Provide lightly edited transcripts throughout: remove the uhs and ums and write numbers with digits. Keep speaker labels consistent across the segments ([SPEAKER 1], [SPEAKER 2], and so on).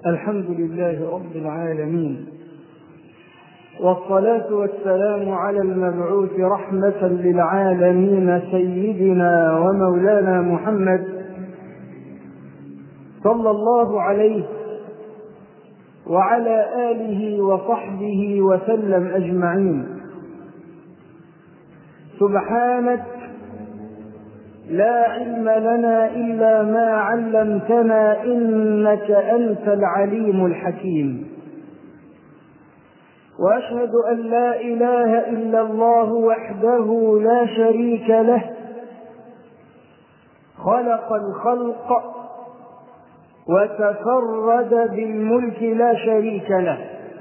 [SPEAKER 1] الحمد لله رب العالمين، والصلاة والسلام على المبعوث رحمة للعالمين سيدنا ومولانا محمد صلى الله عليه وعلى آله وصحبه وسلم أجمعين. سبحانك لا علم لنا إلا ما علمتنا إنك أنت العليم الحكيم. وأشهد أن لا إله إلا الله وحده لا شريك له، خلق الخلق وتفرد بالملك لا شريك له.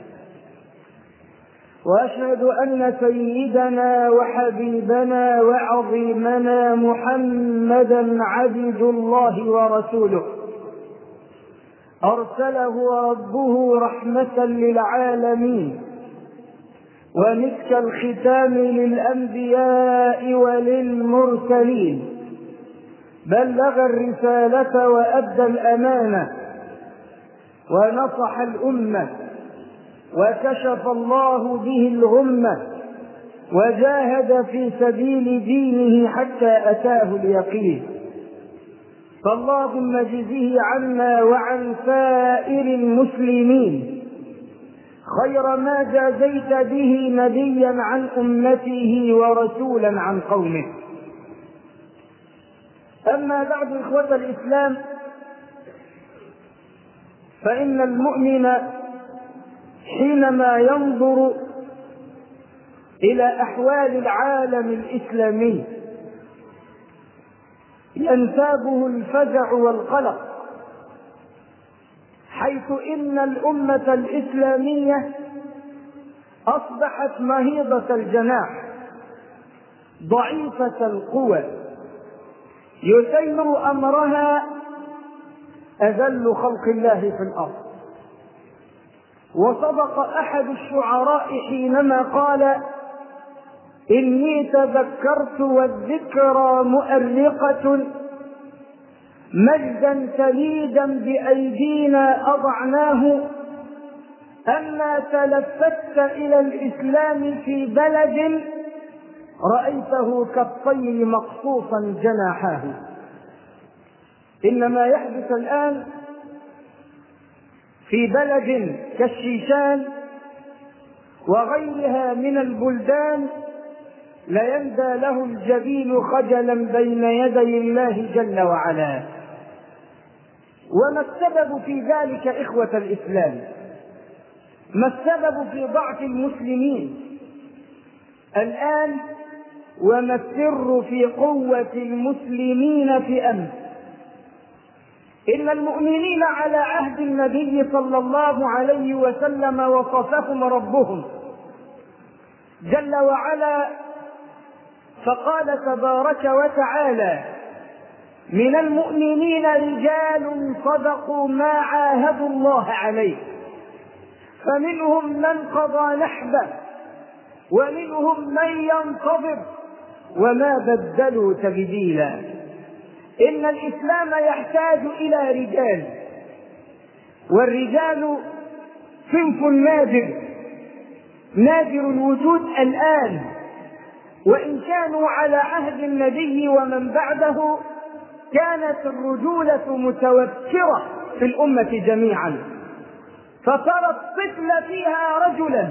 [SPEAKER 1] وأشهد أن سيدنا وحبيبنا وعظيمنا محمدا عبد الله ورسوله، أرسله ربه رحمة للعالمين ومسك الختام للأنبياء وللمرسلين، بلغ الرسالة وأدى الأمانة ونصح الأمة وكشف الله به الغمة وجاهد في سبيل دينه حتى أتاه اليقين. فاللهم اجزه عنا وعن سائر المسلمين خير ما جازيت به نبيا عن أمته ورسولا عن قومه. أما بعد، إخوة الإسلام، فإن المؤمن حينما ينظر إلى أحوال العالم الإسلامي ينتابه الفزع والقلق، حيث إن الأمة الإسلامية أصبحت مهيضة الجناح ضعيفة القوى، يسير أمرها أذل خلق الله في الأرض. وصدق أحد الشعراء حينما قال: إني تذكرت والذكرى مؤرقة، مجدا تليدا بأيدينا أضعناه، أما تلفت إلى الإسلام في بلد رأيته كالطير مقصوصا جناحاه. إن ما يحدث الآن في بلد كالشيشان وغيرها من البلدان ليندى له الجبين خجلا بين يدي الله جل وعلا. وما السبب في ذلك إخوة الإسلام؟ ما السبب في ضعف المسلمين الآن؟ وما السر في قوة المسلمين في أمس؟ إن المؤمنين على عهد النبي صلى الله عليه وسلم وصفهم ربهم جل وعلا فقال تبارك وتعالى: من المؤمنين رجال صدقوا ما عاهدوا الله عليه، فمنهم من قضى نحبه ومنهم من ينتظر وما بدلوا تبديلا. إن الإسلام يحتاج إلى رجال، والرجال صنف نادر الوجود الآن، وإن كانوا على عهد النبي ومن بعده كانت الرجولة متوفرة في الأمة جميعا، فترى الطفل فيها رجلا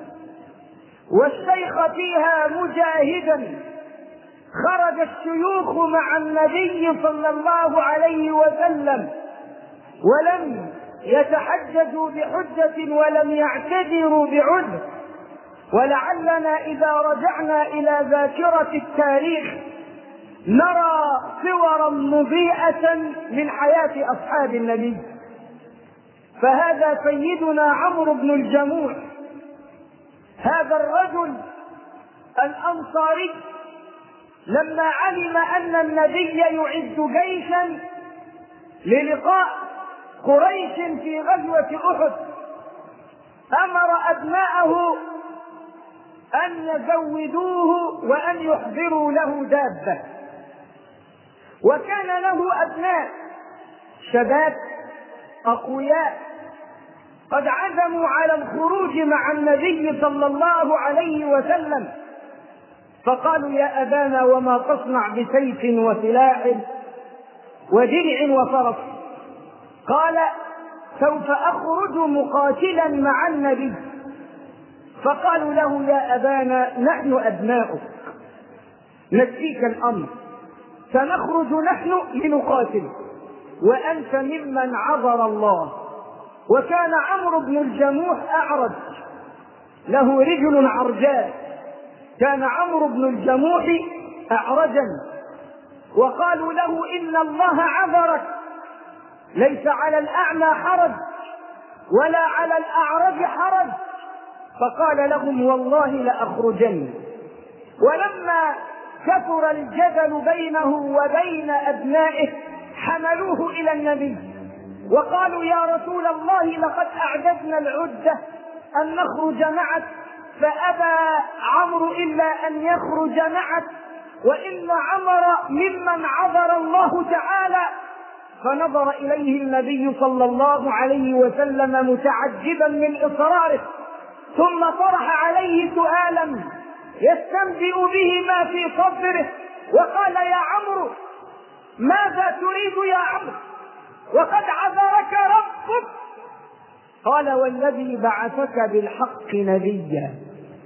[SPEAKER 1] والشيخ فيها مجاهدا. خرج الشيوخ مع النبي صلى الله عليه وسلم ولم يتحججوا بحجة ولم يعتذروا بعذر. ولعلنا إذا رجعنا إلى ذاكرة التاريخ نرى صورا مضيئة من حياة أصحاب النبي. فهذا سيدنا عمرو بن الجموح، هذا الرجل الأنصاري، لما علم أن النبي يعد جيشا للقاء قريش في غزوة أحد أمر أبناءه أن يزودوه وأن يحضروا له دابة. وكان له أبناء شباب أقوياء قد عزموا على الخروج مع النبي صلى الله عليه وسلم، فقالوا يا أبانا وما تصنع بسيف وسلاح ودرع وفرس؟ قال سوف أخرج مقاتلا مع النبي. فقالوا له يا أبانا نحن أبناؤك نكفيك الأمر، سنخرج نحن لنقاتل وأنت ممن عذر الله. وكان عمرو بن الجموح أعرج له رجل عرجاء، كان عمرو بن الجموح أعرجا، وقالوا له إن الله عذرك، ليس على الأعمى حرج ولا على الأعرج حرج. فقال لهم والله لأخرجن. ولما كثر الجدل بينه وبين أبنائه حملوه إلى النبي وقالوا يا رسول الله لقد أعددنا العدة أن نخرج معك، فأبى عمرو إلا أن يخرج معك، وإن عمر ممن عذر الله تعالى. فنظر إليه النبي صلى الله عليه وسلم متعجبا من إصراره، ثم طرح عليه سؤالا يستنبئ به ما في صدره، وقال يا عمرو ماذا تريد يا عمرو وقد عذرك ربك؟ قال والذي بعثك بالحق نبيا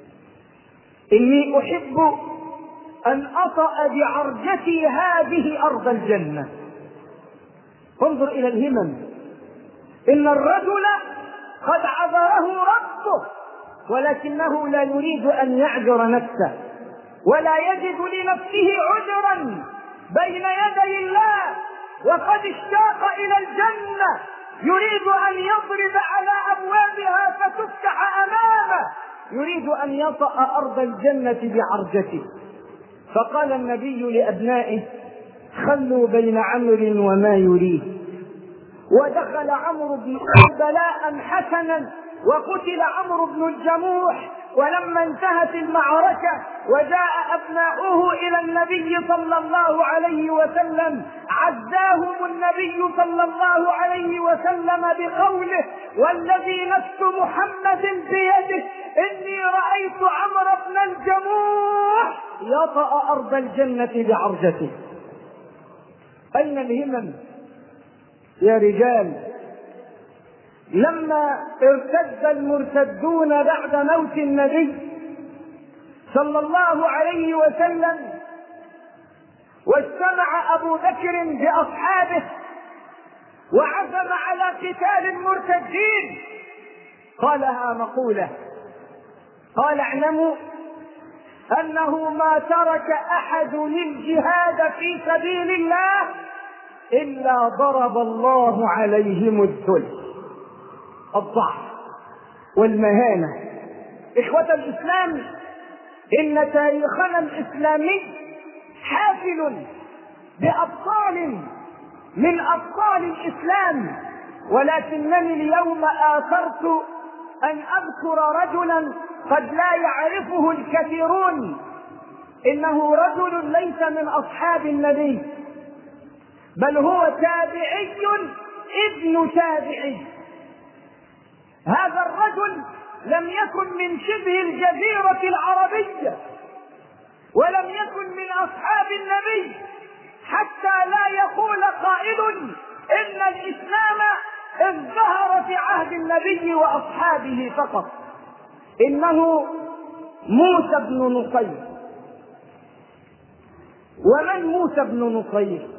[SPEAKER 1] إني أحب أن أطأ بعرجتي هذه أرض الجنة. انظر إلى الهمم، إن الرجل قد عذره ربه ولكنه لا يريد أن يعذر نفسه ولا يجد لنفسه عذرا بين يدي الله، وقد اشتاق إلى الجنة يريد أن يضرب على أبوابها فتفتح أمامه، يريد أن يطأ أرض الجنة بعرجته. فقال النبي لأبنائه خلوا بين عمرو وما يريد. ودخل عمرو بن بلاء حسنا وقتل عمرو بن الجموح. ولما انتهت المعركة وجاء أبناؤه إلى النبي صلى الله عليه وسلم عزاهم النبي صلى الله عليه وسلم بقوله والذي نفس محمد بيده إني رأيت عمرو بن الجموح يطأ أرض الجنة بعرجته. أين الهمم يا رجال؟ لما ارتد المرتدون بعد موت النبي صلى الله عليه وسلم واجتمع أبو بكر بأصحابه وعزم على قتال المرتدين، قالها مقولة، قال اعلموا أنه ما ترك أحد الجهاد في سبيل الله إلا ضرب الله عليهم الذل، الضعف والمهانة. إخوة الإسلام، إن تاريخنا الإسلامي حافل بأبطال من أبطال الإسلام، ولكنني اليوم آثرت أن أذكر رجلا قد لا يعرفه الكثيرون. إنه رجل ليس من أصحاب النبي، بل هو تابعي ابن تابعي. هذا الرجل لم يكن من شبه الجزيرة العربية ولم يكن من أصحاب النبي، حتى لا يقول قائل إن الإسلام ازدهر في عهد النبي وأصحابه فقط. إنه موسى بن نصير. ومن موسى بن نصير؟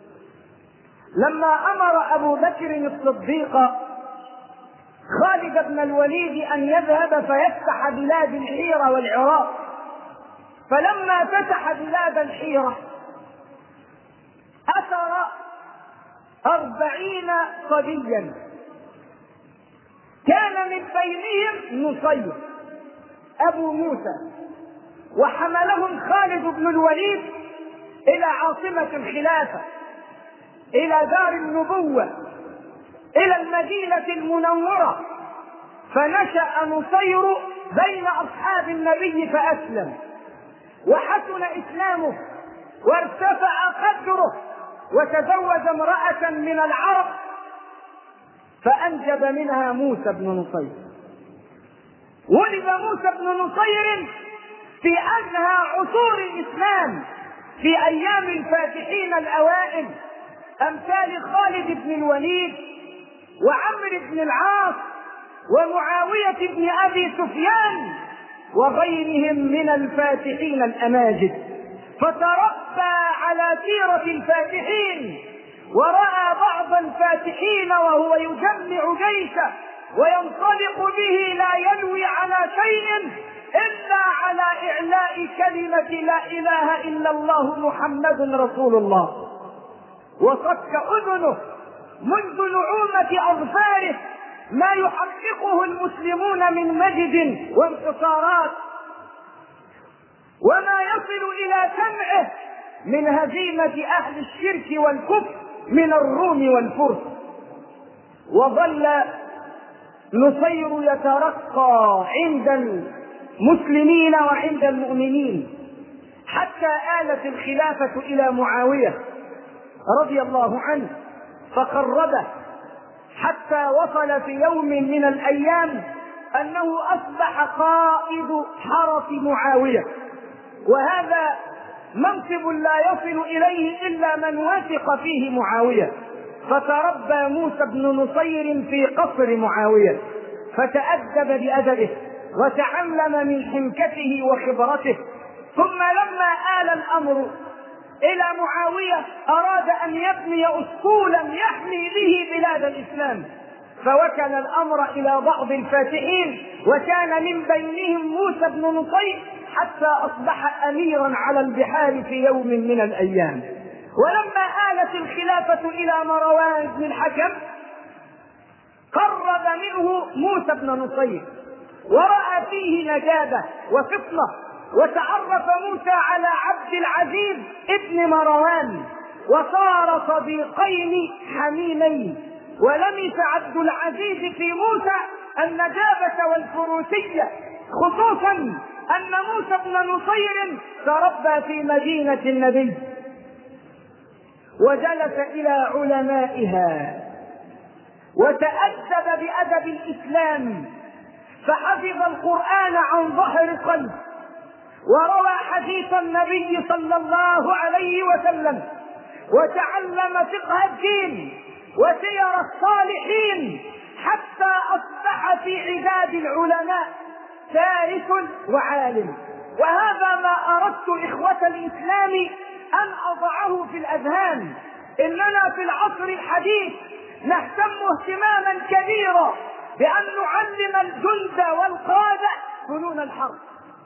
[SPEAKER 1] لما أمر أبو بكر الصديق خالد بن الوليد أن يذهب فيفتح بلاد الحيرة والعراق، فلما فتح بلاد الحيرة أسر 40 صبيا، كان من بينهم نصير أبو موسى، وحملهم خالد بن الوليد إلى عاصمة الخلافة، إلى دار النبوة، إلى المدينة المنورة. فنشأ نصير بين أصحاب النبي فأسلم، وحسن إسلامه وارتفع قدره، وتزوج امرأة من العرب فأنجب منها موسى بن نصير. ولد موسى بن نصير في أزهى عصور الإسلام، في أيام الفاتحين الأوائل أمثال خالد بن الوليد وعمرو بن العاص ومعاوية بن أبي سفيان وغيرهم من الفاتحين الأماجد، فتربى على سيرة الفاتحين، ورأى بعض الفاتحين وهو يجمع جيشه وينطلق به لا يلوي على شيء إلا على إعلاء كلمة لا إله إلا الله محمد رسول الله، وصك أذنه منذ نعومة أظفاره ما يحققه المسلمون من مجد وانتصارات، وما يصل إلى سمعه من هزيمة أهل الشرك والكفر من الروم والفرس. وظل نصير يترقى عند المسلمين وعند المؤمنين حتى آلت الخلافة إلى معاوية رضي الله عنه فقربه، حتى وصل في يوم من الأيام أنه أصبح قائد حرس معاوية، وهذا منصب لا يصل إليه إلا من وثق فيه معاوية. فتربى موسى بن نصير في قصر معاوية، فتأدب بأدبه وتعلم من حنكته وخبرته. ثم لما آل الأمر إلى معاوية أراد أن يبني أسطولا يحمي به بلاد الإسلام، فوكل الأمر إلى بعض الفاتحين، وكان من بينهم موسى بن نصير، حتى أصبح أميرا على البحار في يوم من الأيام. ولما آلت الخلافة إلى مروان بن الحكم قرب منه موسى بن نصير، ورأى فيه نجابة وفطنة، وتعرف موسى على عبد العزيز ابن مروان، وصار صديقين حميمين. ولمس عبد العزيز في موسى النجابة والفروسية، خصوصا أن موسى بن نصير تربى في مدينة النبي وجلس إلى علمائها وتأدب بأدب الإسلام، فحفظ القرآن عن ظهر قلب، وروى حديث النبي صلى الله عليه وسلم، وتعلم فقه الدين وسير الصالحين، حتى أصبح في عداد العلماء فارس وعالم. وهذا ما أردت إخوة الإسلام أن أضعه في الأذهان. إننا في العصر الحديث نهتم اهتماما كبيرا بأن نعلم الجند والقادة فنون الحرب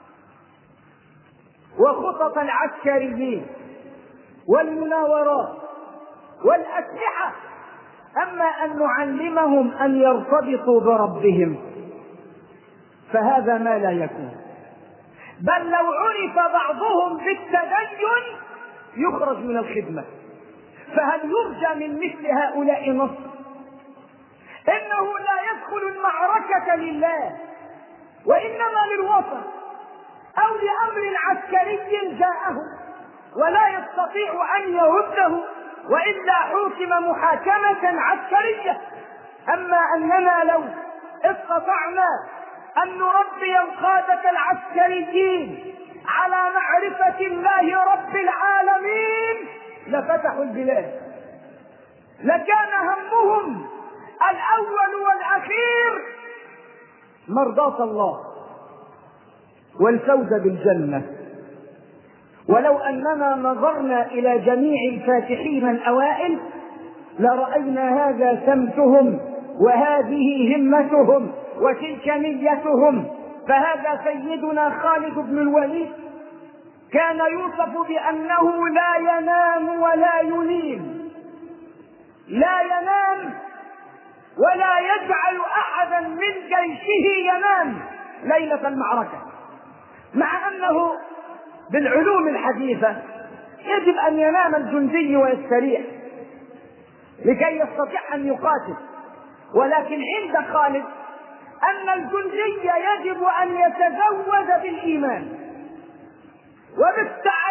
[SPEAKER 1] وخطط العسكريين والمناورات والأسلحة، أما أن نعلمهم أن يرتبطوا بربهم فهذا ما لا يكون. بل لو عرف بعضهم بالتدين يخرج من الخدمة. فهل يرجى من مثل هؤلاء نصر؟ إنه لا يدخل المعركة لله، وإنما للوطن أو لأمر عسكري جاءه ولا يستطيع أن يرده، وإلا حوكم محاكمة عسكرية. أما أننا لو استطعنا أن نربي القادة العسكريين على معرفة الله رب العالمين لفتحوا البلاد، لكان همهم الأول والأخير مرضاة الله والفوز بالجنة. ولو أننا نظرنا إلى جميع الفاتحين الأوائل لرأينا هذا سمتهم وهذه همتهم وتلك نيتهم. فهذا سيدنا خالد بن الوليد كان يوصف بأنه لا ينام ولا ينيم، لا ينام ولا يجعل أحدا من جيشه ينام ليلة المعركة، مع أنه بالعلوم الحديثة يجب أن ينام الجندي ويستريح لكي يستطيع أن يقاتل، ولكن عند خالد أن الجندي يجب أن يتزود بالإيمان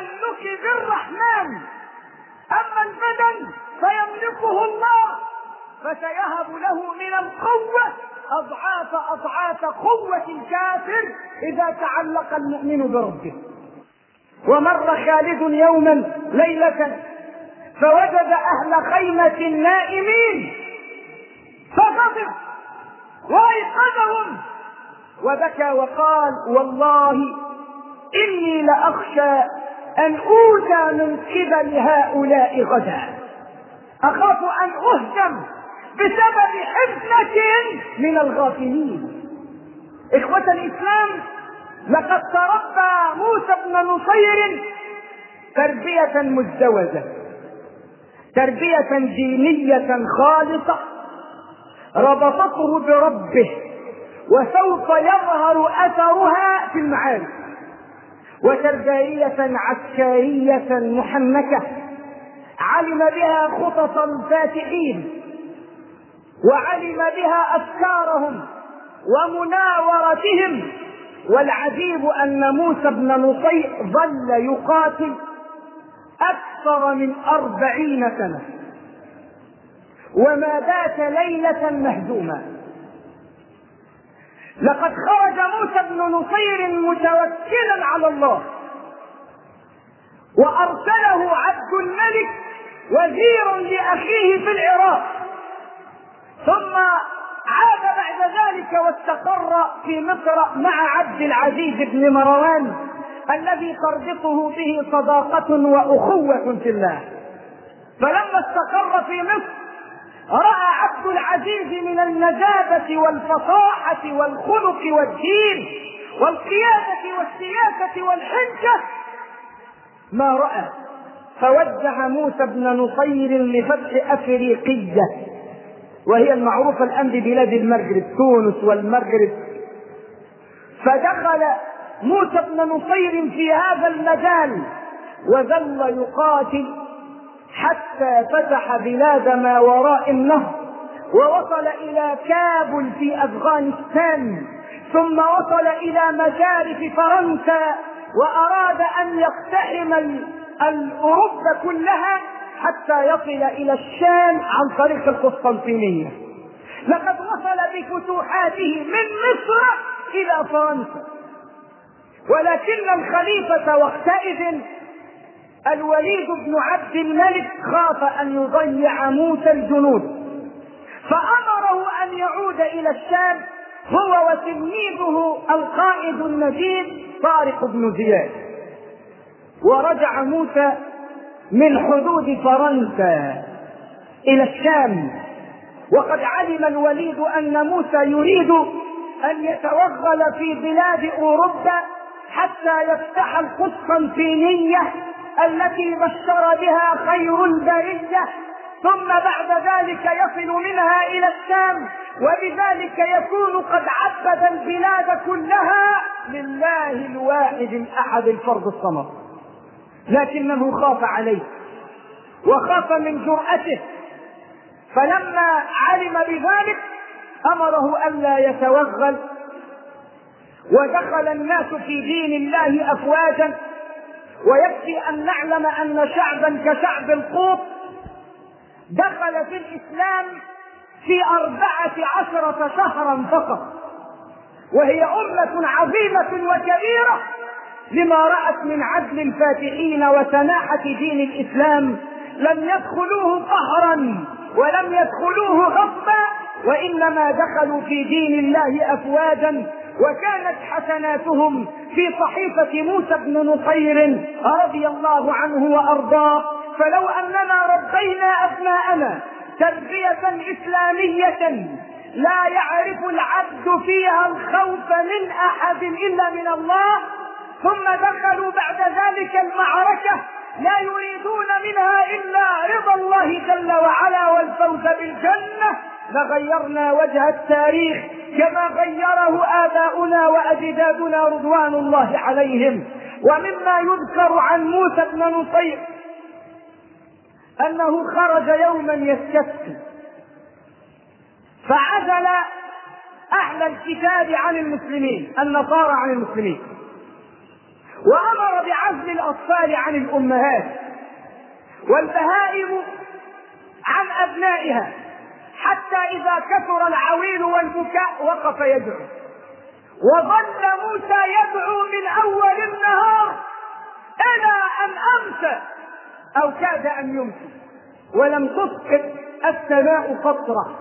[SPEAKER 1] وبالتعلق بالرحمن، أما البدن فيملكه الله فسيهب له من القوة أضعاف قوة الكافر إذا تعلق المؤمن بربه. ومر خالد يوما ليلة فوجد أهل خيمة نائمين فغضب وأيقظهم وبكى وقال: والله إني لأخشى أن أوتى من قبل هؤلاء غدا، أخاف أن أهزم بسبب حفنة من الغافلين. إخوة الإسلام، لقد تربى موسى بن نصير تربية مزدوجة، تربية دينية خالصة ربطته بربه وسوف يظهر أثرها في المعارك، وتربية عسكرية محنكة علم بها خطط الفاتحين وعلم بها أفكارهم ومناورتهم. والعجيب أن موسى بن نصير ظل يقاتل أكثر من 40 سنة وما بات ليلة مهزوما. لقد خرج موسى بن نصير متوكلا على الله، وأرسله عبد الملك وزير لأخيه في العراق، ثم عاد بعد ذلك واستقر في مصر مع عبد العزيز بن مروان الذي تربطه به صداقة وأخوة في الله. فلما استقر في مصر رأى عبد العزيز من النجابة والفصاحة والخلق والدين والقيادة والسياسة والحجة ما رأى، فوجه موسى بن نصير لفتح أفريقية، وهي المعروفة الآن ببلاد المغرب، تونس والمغرب. فدخل موسى بن نصير في هذا المجال وظل يقاتل حتى فتح بلاد ما وراء النهر، ووصل إلى كابل في أفغانستان، ثم وصل إلى مشارف فرنسا، وأراد أن يقتحم أوروبا كلها حتى يصل إلى الشام عن طريق القسطنطينية. لقد وصل بفتوحاته من مصر إلى فرنسا، ولكن الخليفة وقتئذ الوليد بن عبد الملك خاف أن يضيع موسى الجنود، فأمره أن يعود إلى الشام هو وتلميذه القائد النجيب طارق بن زياد. ورجع موسى من حدود فرنسا إلى الشام، وقد علم الوليد أن موسى يريد أن يتوغل في بلاد أوروبا حتى يفتح القسطنطينية التي بشر بها خير البرية، ثم بعد ذلك يصل منها إلى الشام، وبذلك يكون قد عبد البلاد كلها لله الواحد الأحد الفرد الصمد. لكنه خاف عليه وخاف من جرأته، فلما علم بذلك أمره ألا يتوغل. ودخل الناس في دين الله أفواجا، ويكفي أن نعلم أن شعبا كشعب القوط دخل في الإسلام في 14 شهرا فقط، وهي أمة عظيمة وكبيرة لما رأت من عدل الفاتحين وسماحة دين الإسلام. لم يدخلوه قهرا ولم يدخلوه غصبا، وإنما دخلوا في دين الله أفواجا، وكانت حسناتهم في صحيفة موسى بن نصير رضي الله عنه وأرضاه. فلو أننا ربينا أبناءنا تربية إسلامية لا يعرف العبد فيها الخوف من أحد إلا من الله، ثم دخلوا بعد ذلك المعركة لا يريدون منها إلا رضا الله جل وعلا والفوز بالجنة، لغيرنا وجه التاريخ كما غيره آباؤنا وأجدادنا رضوان الله عليهم. ومما يذكر عن موسى بن نصير أنه خرج يوما يستسقي، فعزل أهل الكتاب عن المسلمين، النصارى عن المسلمين، وأمر بعزل الأطفال عن الأمهات والبهائم عن أبنائها، حتى إذا كثر العويل والبكاء وقف يدعو، وظل موسى يدعو من أول النهار إلى أن أمسى أو كاد أن يمسي، ولم تسقط السماء قطرة.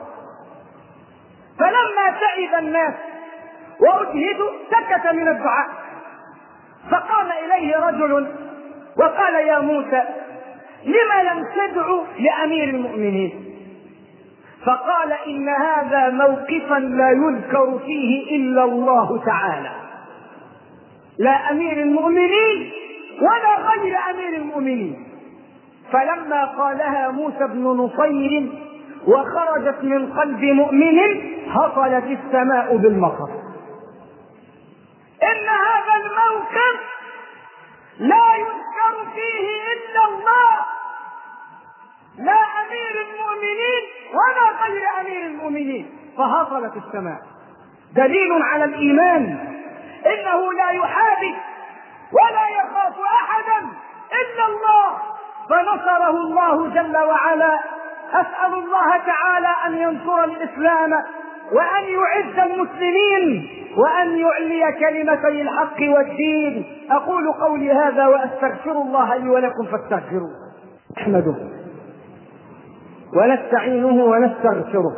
[SPEAKER 1] فلما تعب الناس وأجهدوا سكت من الدعاء، فقام إليه رجل وقال: يا موسى، لم لم تدعو لأمير المؤمنين؟ فقال: إن هذا موقفا لا يذكر فيه إلا الله تعالى، لا أمير المؤمنين ولا غير أمير المؤمنين. فلما قالها موسى بن نصير وخرجت من قلب مؤمن هطلت السماء بالمطر. إن هذا الموقف لا يذكر فيه إلا الله، لا أمير المؤمنين ولا غير أمير المؤمنين، فهطلت السماء. دليل على الإيمان، إنه لا يحابي ولا يخاف أحدا إلا الله، فنصره الله جل وعلا. أسأل الله تعالى أن ينصر الإسلام وأن يعز المسلمين وأن يعلي كلمتي الحق والدين. أقول قولي هذا وأستغفر الله لي ولكم فاستغفروه. نحمده ونستعينه ونستغفره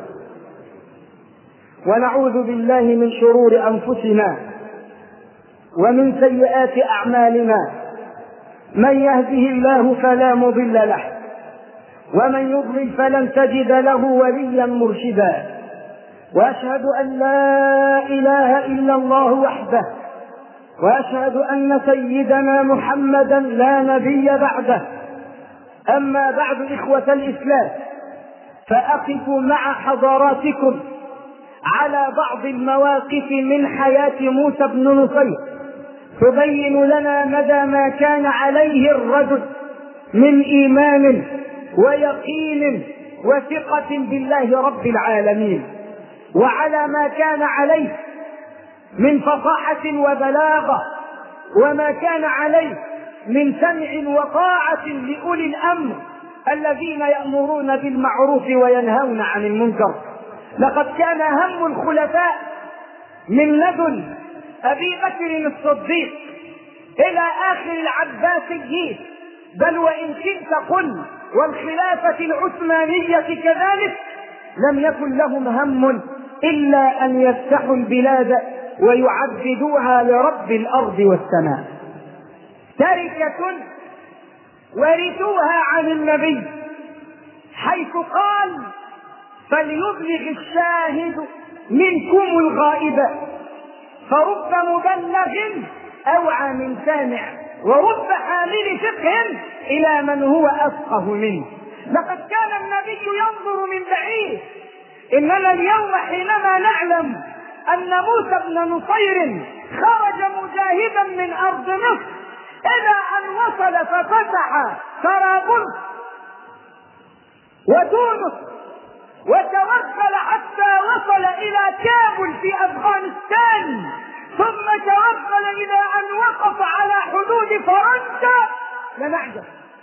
[SPEAKER 1] ونعوذ بالله من شرور أنفسنا ومن سيئات أعمالنا، من يهده الله فلا مضل له ومن يضلل فلن تجد له وليا مرشدا، وأشهد أن لا إله إلا الله وحده، وأشهد أن سيدنا محمدا لا نبي بعده. أما بعد، إخوة الإسلام، فأقف مع حضراتكم على بعض المواقف من حياة موسى بن نصير تبين لنا مدى ما كان عليه الرجل من إيمان ويقين وثقة بالله رب العالمين، وعلى ما كان عليه من فصاحة وبلاغة، وما كان عليه من سمع وطاعة لأولي الأمر الذين يأمرون بالمعروف وينهون عن المنكر. لقد كان هم الخلفاء من لدن أبي بكر الصديق إلى آخر العباسيين، بل وإن شئت قل والخلافة العثمانية كذلك، لم يكن لهم هم إلا أن يفتحوا البلاد ويعبدوها لرب الأرض والسماء. تركة ورثوها عن النبي، حيث قال: فليبلغ الشاهد منكم الغائب، فرب مبلغ أوعى من سامع، ورب حامل فقه إلى من هو أفقه منه. لقد كان النبي ينظر من بعيد، إننا اليوم حينما نعلم أن موسى بن نصير خرج مجاهدا من أرض مصر إلى أن وصل ففتح طرابلس وتونس وتوصل حتى وصل إلى كابل في أفغانستان، ثم توصل إلى أن وقف على حدود فرنسا، لنعجب.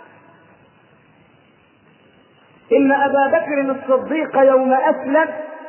[SPEAKER 1] إن أبا بكر الصديق يوم أسلم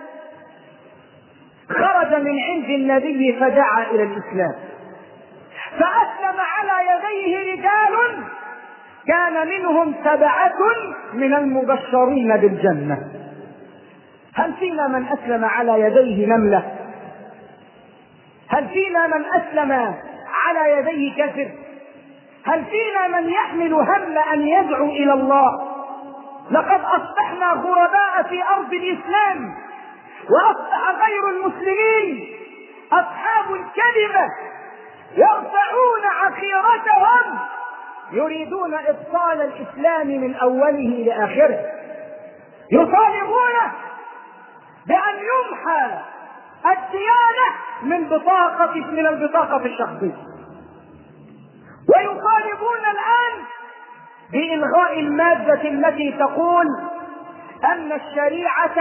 [SPEAKER 1] خرج من عند النبي فدعا إلى الإسلام، فأسلم على يديه رجال كان منهم 7 من المبشرين بالجنة. هل فينا من أسلم على يديه نملة؟ هل فينا من أسلم على يديه كافر؟ هل فينا من يحمل هم أن يدعو إلى الله؟ لقد أصبحنا غرباء في أرض الإسلام، وأصبح غير المسلمين أصحاب الكلمة يرفعون عقيرتهم، يريدون إبطال الإسلام من أوله لآخره، يطالبون بأن يمحى الديانة من البطاقة الشخصية، ويطالبون الآن بإلغاء المادة التي تقول أن الشريعة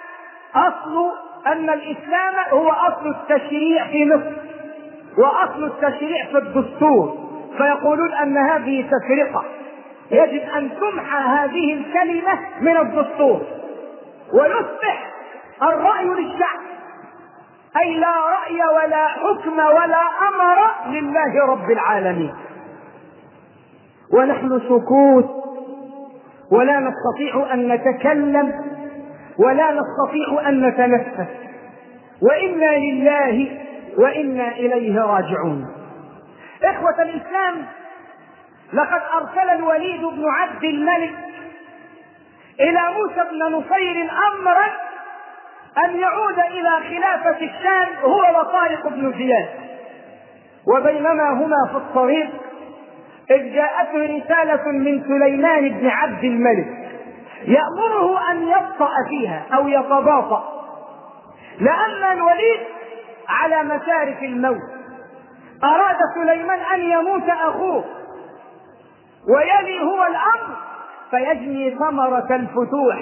[SPEAKER 1] أن الإسلام هو أصل التشريع في مصر وأصل التشريع في الدستور، فيقولون أن هذه تفرقة، يجب أن تمحى هذه الكلمة من الدستور. ويصبح الرأي للشعب، أي لا رأي ولا حكم ولا أمر لله رب العالمين، ونحن سكوت ولا نستطيع أن نتكلم ولا نستطيع أن نتنفس، وإنا لله وإنا إليه راجعون. إخوة الإسلام، لقد أرسل الوليد بن عبد الملك إلى موسى بن نصير أمرا أن يعود إلى خلافة الشام هو وطارق بن زياد، وبينما هما في الطريق إذ جاءته رسالة من سليمان بن عبد الملك يأمره أن يبطأ فيها أو يتباطأ، لأن الوليد على مسارف الموت. أراد سليمان أن يموت أخوه ويلي هو الأمر فيجني ثمرة الفتوح،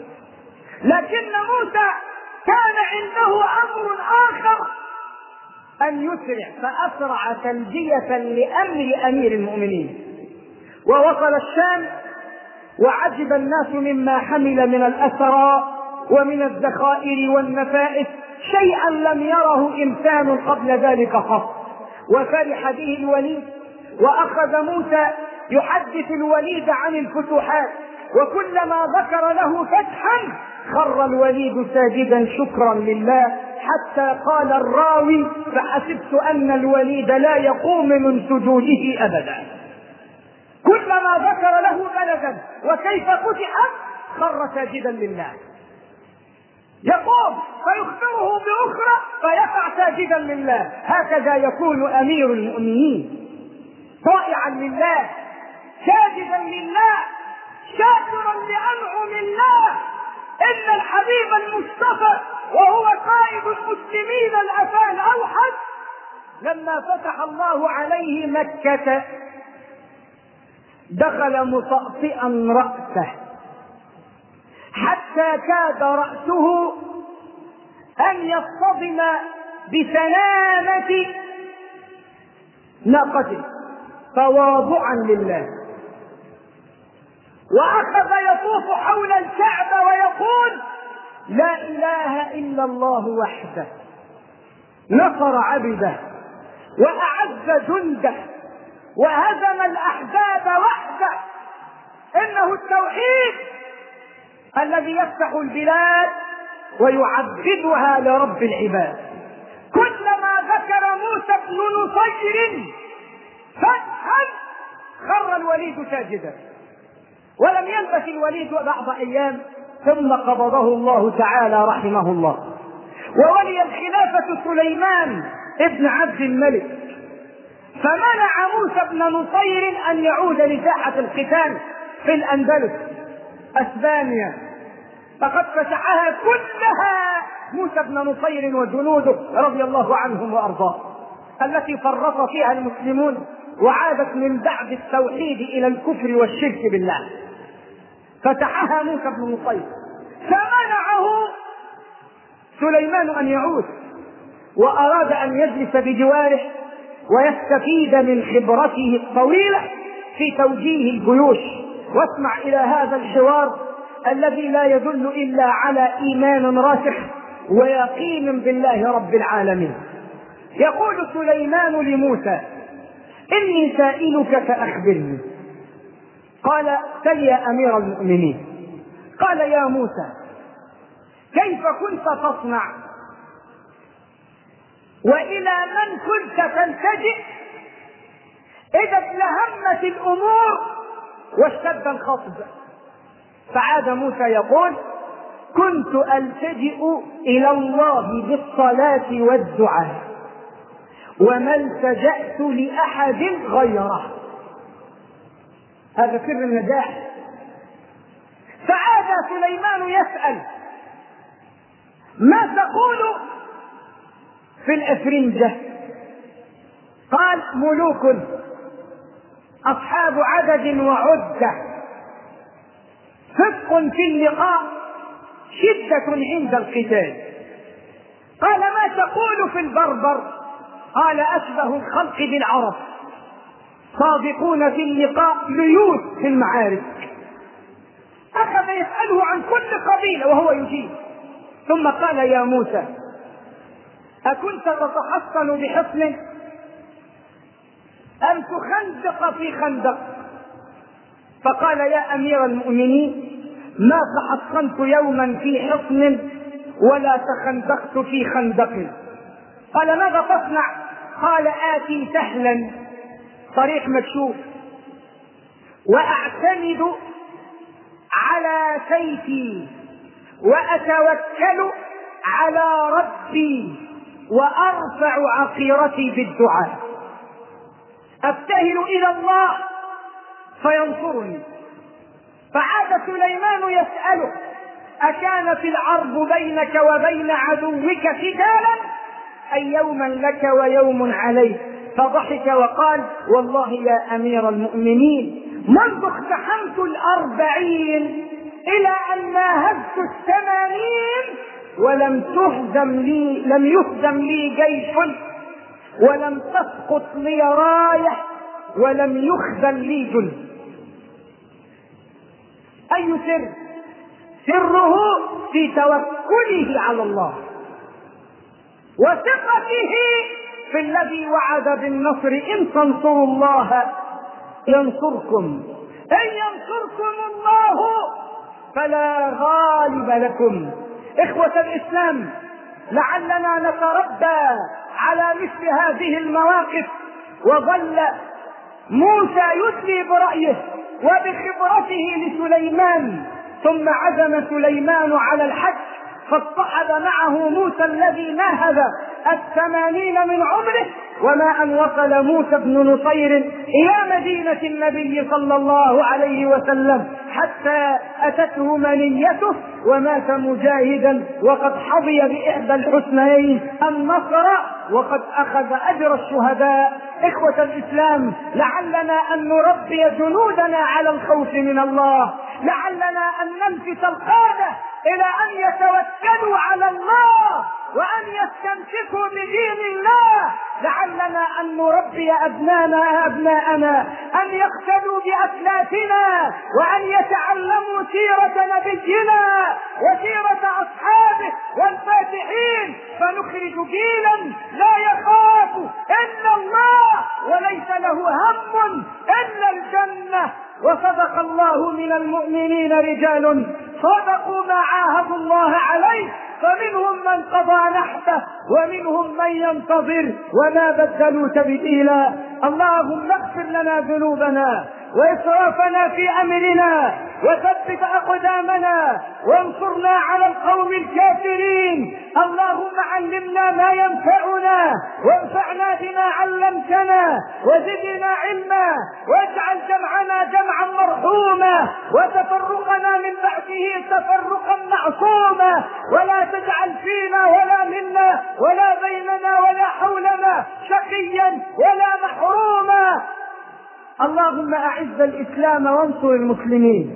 [SPEAKER 1] لكن موسى كان عنده أمر آخر أن يسرع، فأسرع تلبية لأمر أمير المؤمنين، ووصل الشام وعجب الناس مما حمل من الأسرى ومن الذخائر والنفائس شيئا لم يره إنسان قبل ذلك قط، وفرح به الوليد، وأخذ موسى يحدث الوليد عن الفتوحات، وكلما ذكر له فتحا خر الوليد ساجدا شكرا لله، حتى قال الراوي فحسبت أن الوليد لا يقوم من سجوده أبدا، كلما ذكر له بلدا وكيف فتحت خر ساجدا لله، يقوم فيخبره بأخرى فيقع ساجدا لله. هكذا يكون أمير المؤمنين، طائعا لله، ساجدا لله، شاكرا لأنعم الله. إن الحبيب المصطفى وهو قائد المسلمين الأفان أوحد لما فتح الله عليه مكة دخل مطأطئا رأسه حتى كاد رأسه أن يصطدم بسنامة ناقته تواضعا لله، وأخذ يطوف حول الكعبة ويقول لا إله إلا الله وحده نصر عبده وأعز جنده وهزم الأحزاب وحده. إنه التوحيد الذي يفتح البلاد ويعبدها لرب العباد. كلما ذكر موسى بن نصير فتحا خر الوليد ساجدا، ولم يلبث الوليد بعض أيام ثم قبضه الله تعالى رحمه الله، وولي الخلافة سليمان ابن عبد الملك، فمنع موسى بن نصير أن يعود لساحة القتال في الأندلس أسبانيا، فقد فتحها كلها موسى بن نصير وجنوده رضي الله عنهم وأرضاه، التي فرط فيها المسلمون وعادت من بعد التوحيد إلى الكفر والشرك بالله. فتحها موسى بن نصير، فمنعه سليمان أن يعود، وأراد أن يجلس بجواره ويستفيد من خبرته الطويلة في توجيه الجيوش. واسمع إلى هذا الحوار الذي لا يدل إلا على إيمان راسخ ويقين بالله رب العالمين. يقول سليمان لموسى إني سائلك فأخبرني. قال سل يا أمير المؤمنين. قال يا موسى كيف كنت تصنع وإلى من كنت تلتجئ إذا ازدهمت الأمور واشتد الخطب؟ فعاد موسى يقول كنت ألتجئ إلى الله بالصلاة والدعاء وما التجأت لأحد غيره. هذا سر النجاح. فعاد سليمان يسأل ما تقول في الأفرنجة؟ قال ملوك أصحاب عدد وعدة، صدق في اللقاء، شدة عند القتال. قال ما تقول في البربر؟ قال أشبه الخلق بالعرب، صادقون في اللقاء، ليوث في المعارك. أخذ وكان يسأله عن كل قبيلة وهو يجيب. ثم قال: يا موسى، أكنت تتحصن بحصن أم تخندق في خندق؟ فقال: يا أمير المؤمنين، ما تحصنت يوما في حصن ولا تخندقت في خندق. قال: ماذا تصنع؟ قال: آتي سهلا طريق مكشوف، وأعتمد على سيفي، وأتوكل على ربي، وأرفع عقيرتي بالدعاء، أبتهل إلى الله فينصرني. فعاد سليمان يسأله: أكان في العرض بينك وبين عدوك قتالا أي يوما لك ويوم عليك؟ فضحك وقال: والله يا أمير المؤمنين، منذ اقتحمت 40 إلى أن ناهزت 80 لم يهزم لي جيش، ولم تسقط لي راية، ولم يخذل لي جند. أي سر؟ سره في توكله على الله وثقته في الذي وعد بالنصر: إن تنصروا الله ينصركم، إن ينصركم الله فلا غالب لكم. إخوة الإسلام، لعلنا نتربى على مثل هذه المواقف. وظل موسى يدلي برأيه وبخبرته لسليمان، ثم عزم سليمان على الحج، فاصطحب معه موسى الذي ناهز 80 من عمره. وما أن وصل موسى بن نصير إلى مدينة النبي صلى الله عليه وسلم حتى أتته منيته، ومات مجاهدا وقد حظي بإحدى الحسنيين النصر، وقد أخذ أجر الشهداء. إخوة الإسلام، لعلنا أن نربي جنودنا على الخوف من الله، لعلنا أن نلفت القادة إلى أن يتوكلوا على الله وأن يستمسكوا بدين الله، لعلنا أن نربي أبناءنا أن يقتدوا بأسلافنا، وأن يتعلموا سيرة نبينا وسيرة أصحابه والفاتحين، فنخرج جيلا لا يخاف إلا الله وليس له هم إلا الجنة. وصدق الله: من المؤمنين رجال صدقوا ما عاهدوا الله عليه، فمنهم من قضى نحبه ومنهم من ينتظر وما بدلوا تبديلا. اللهم اغفر لنا ذنوبنا وإسرافنا في أمرنا، وثبت أقدامنا، وانصرنا على القوم الكافرين. اللهم علمنا ما ينفعنا، وانفعنا بما علمتنا، وزدنا علما، واجعل جمعنا جمعا مرحوما، وتفرقنا من بعده تفرقا معصوما، ولا تجعل فينا ولا منا ولا بيننا ولا حولنا شقيا ولا محروما. اللهم أعز الإسلام وانصر المسلمين.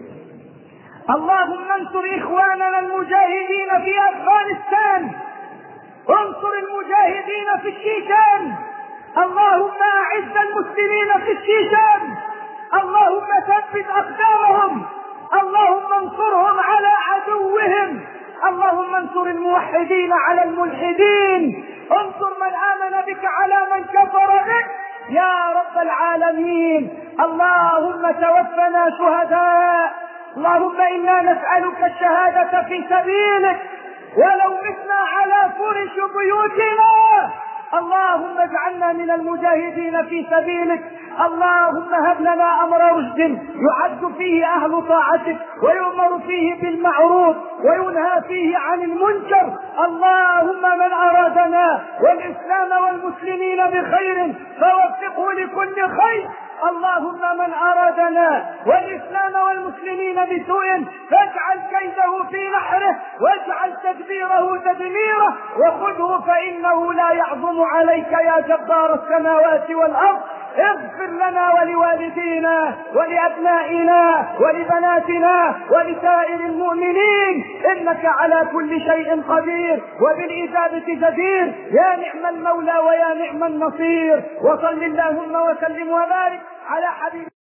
[SPEAKER 1] اللهم انصر إخواننا المجاهدين في أفغانستان، وانصر المجاهدين في الشيشان. اللهم أعز المسلمين في الشيشان، اللهم ثبت أقدامهم، اللهم انصرهم على عدوهم، اللهم انصر الموحدين على الملحدين، انصر من آمن بك على من كفر بك يا رب العالمين. اللهم توفنا شهداء، اللهم إنا نسألك الشهادة في سبيلك ولو متنا على فرش بيوتنا. اللهم اجعلنا من المجاهدين في سبيلك. اللهم هب لنا أمر رشد يعد فيه أهل طاعتك، ويؤمر فيه بالمعروف وينهى فيه عن المنكر. اللهم من أرادنا والإسلام والمسلمين بخير فوفقه لكل خير. اللهم من أرادنا والإسلام والمسلمين بسوء فاجعل كيده في نحره، واجعل تدبيره تدميره، وخذه فإنه لا يعظم عليك يا جبار السماوات والأرض. اغفر لنا ولوالدينا ولأبنائنا ولبناتنا ولسائر المؤمنين، إنك على كل شيء قدير وبالإجابة جدير. يا نعم المولى ويا نعم النصير. وصل اللهم وسلم وبارك على حبيب